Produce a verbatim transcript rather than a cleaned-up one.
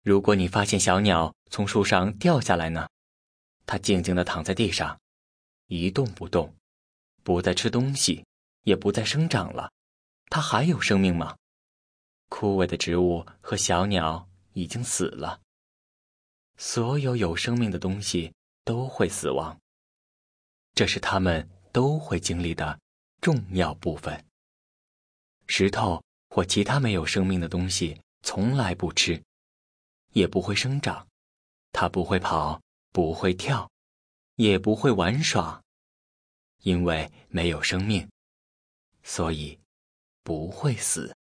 如果你发现小鸟从树上掉下来呢？它静静地躺在地上，一动不动，不再吃东西，也不再生长了。它还有生命吗？枯萎的植物和小鸟已经死了。所有有生命的东西都会死亡，这是它们都会经历的重要部分。石头或其他没有生命的东西从来不吃，也不会生长，它不会跑，不会跳，也不会玩耍，因为没有生命，所以不会死。